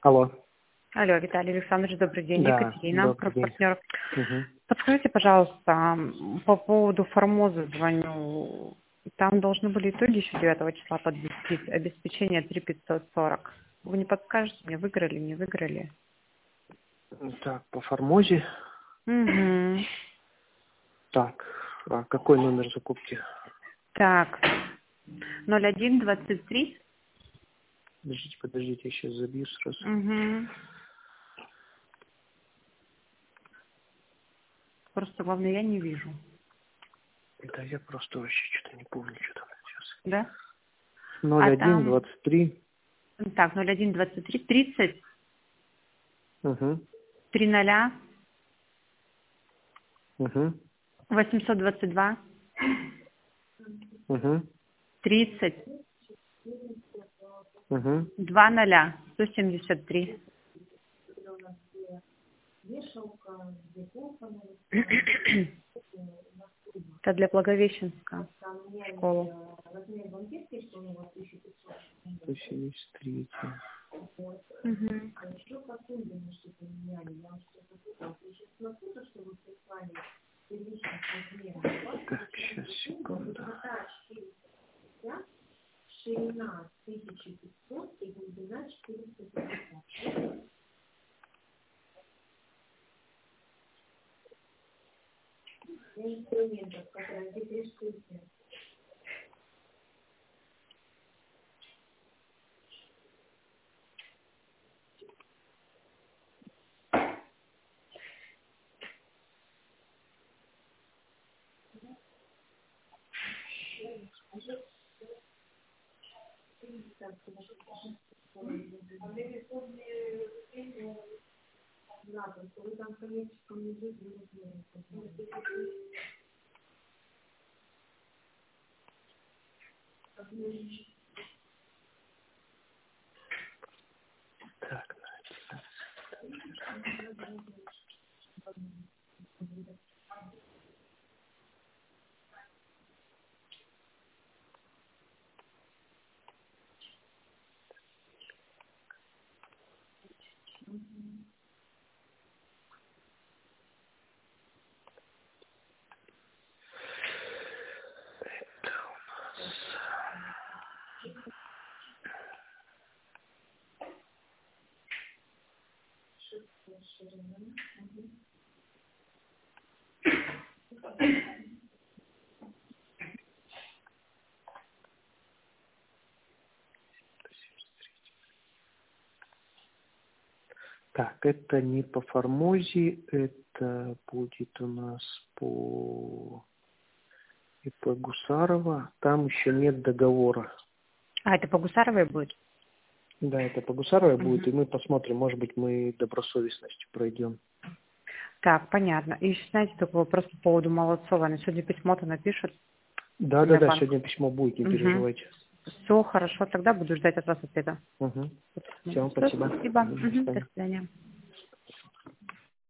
Алло. Алло, Виталий Александрович, добрый день. Да, Екатерина, добрый день. партнер. Угу. Подскажите, пожалуйста, по поводу Формозы звоню. Там должны были итоги еще 9 числа подвести. Обеспечение 3540. Вы не подскажете мне, выиграли, не выиграли? Так, по Формозе. Угу. Так, а какой номер закупки? Так, 0123. Подождите, я сейчас забью сразу. Угу. Просто, главное, я не вижу. Да, я просто вообще что-то не помню, что там сейчас. Да? 0123. Так, 0123 30 Угу. 30 Угу. 822 Угу. 30 Угу. 20 173. Это для Благовещенска школу. 173. Угу. Так, сейчас, секунду. Так, Так, это не по Формозе, это будет у нас по ИП Гусарова. Там еще нет договора. А, это по Гусаровой будет? Да, это по Гусаровой Угу. будет, и мы посмотрим, может быть, мы добросовестностью пройдем. Так, понятно. И еще, знаете, такой вопрос по поводу Молодцова. Она сегодня письмо-то напишет Да, для банка. сегодня письмо будет, не Угу. переживайте. Все хорошо, тогда буду ждать от вас ответа. Угу. Все, Всё, спасибо. спасибо. До Угу. До свидания. свидания.